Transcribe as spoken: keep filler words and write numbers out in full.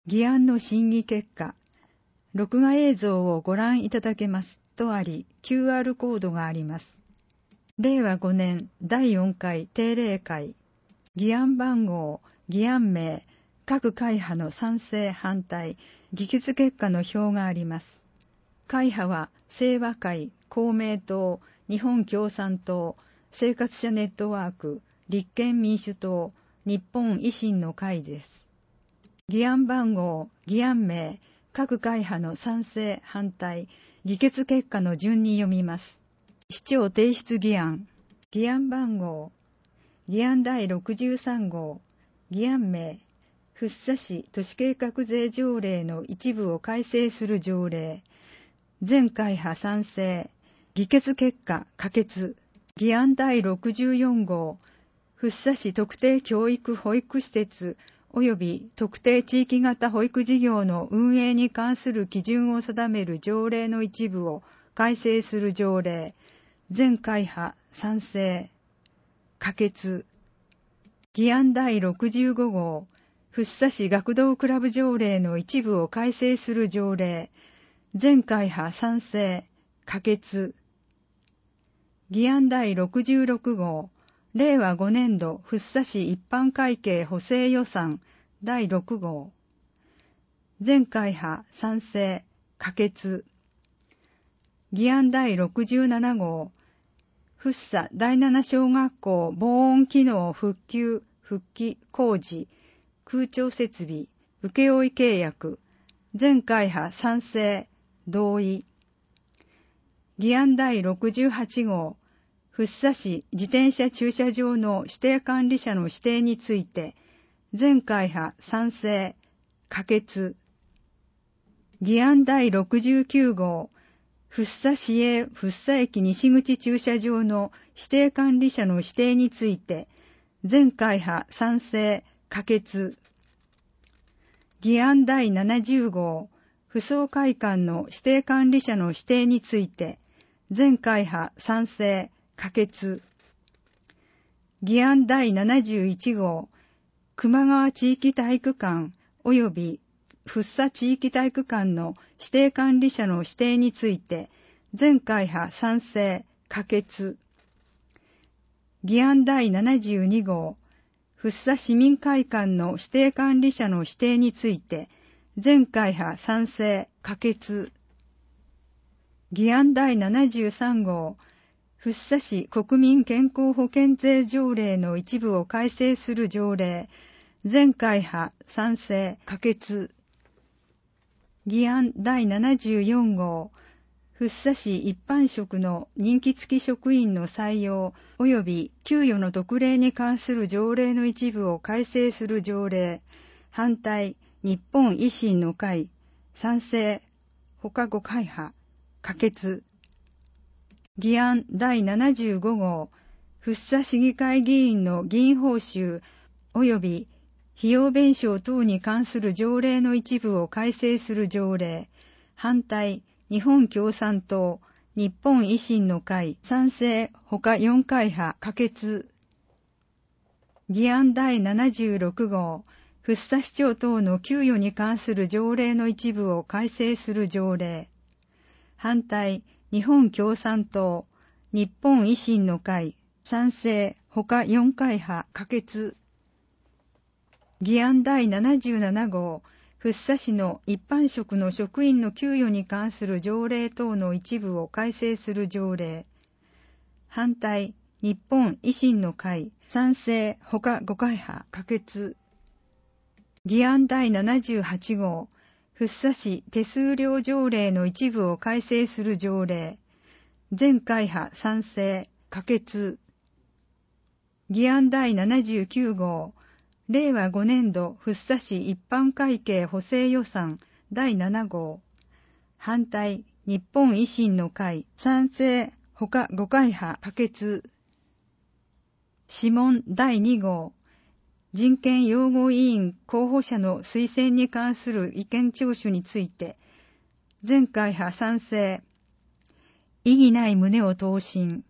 議案の審議結果、録画映像をご覧いただけますとあり、キューアール コードがあります。れいわごねんだいよんかい定例会、議案番号、議案名、各会派の賛成反対、議決結果の表があります。会派は清和会、公明党、日本共産党、生活者ネットワーク、立憲民主党、日本維新の会です。議案番号、議案名、各会派の賛成反対、議決結果の順に読みます。市長提出議案、議案番号、議案だいろくじゅうさんごう、議案名、福生市都市計画税条例の一部を改正する条例、全会派賛成、議決結果可決、議案だいろくじゅうよんごう、福生市特定教育保育施設及び特定地域型保育事業の運営に関する基準を定める条例の一部を改正する条例、全会派賛成、可決。議案だいろくじゅうごごう、福生市学童クラブ条例の一部を改正する条例、全会派賛成、可決。議案だいろくじゅうろくごう、れいわごねんど福生市一般会計補正予算だいろくごう、全会派賛成、可決。議案だいろくじゅうななごう、福生だいなな小学校防音機能復旧、復帰、工事、空調設備、請負契約、全会派賛成、同意。議案だいろくじゅうはちごう、福生市自転車駐車場の指定管理者の指定について、全会派賛成、可決。議案だいろくじゅうきゅうごう、福生市営福生駅西口駐車場の指定管理者の指定について、全会派賛成、可決。議案だいななじゅうごう、府総会館の指定管理者の指定について、全会派賛成、可決。議案だいななじゅういちごう、球磨川地域体育館及び福生地域体育館の指定管理者の指定について、全会派賛成、可決。議案だいななじゅうにごう、福生市民会館の指定管理者の指定について、全会派賛成、可決。議案だいななじゅうさんごう、福生市国民健康保険税条例の一部を改正する条例、全会派賛成、可決。議案だいななじゅうよんごう、福生市一般職の任期付き職員の採用及び給与の特例に関する条例の一部を改正する条例、反対、日本維新の会、賛成、他ご会派、可決。議案だいななじゅうごごう、福生市議会議員の議員報酬及び費用弁償等に関する条例の一部を改正する条例、反対、日本共産党、日本維新の会、賛成、他よん会派、可決。議案だいななじゅうろくごう、福生市長等の給与に関する条例の一部を改正する条例、反対、日本共産党、日本維新の会、賛成、他よん会派、可決。議案だいななじゅうななごう、福生市の一般職の職員の給与に関する条例等の一部を改正する条例、反対、日本維新の会、賛成、他ご会派、可決。議案だいななじゅうはちごう、福生市手数料条例の一部を改正する条例、全会派賛成、可決。議案だいななじゅうきゅうごう、れいわごねんど福生市一般会計補正予算だいななごう、反対、日本維新の会、賛成、他ご会派、可決。諮問だいにごう、人権擁護委員候補者の推薦に関する意見聴取について、全会派賛成、異議ない旨を答申。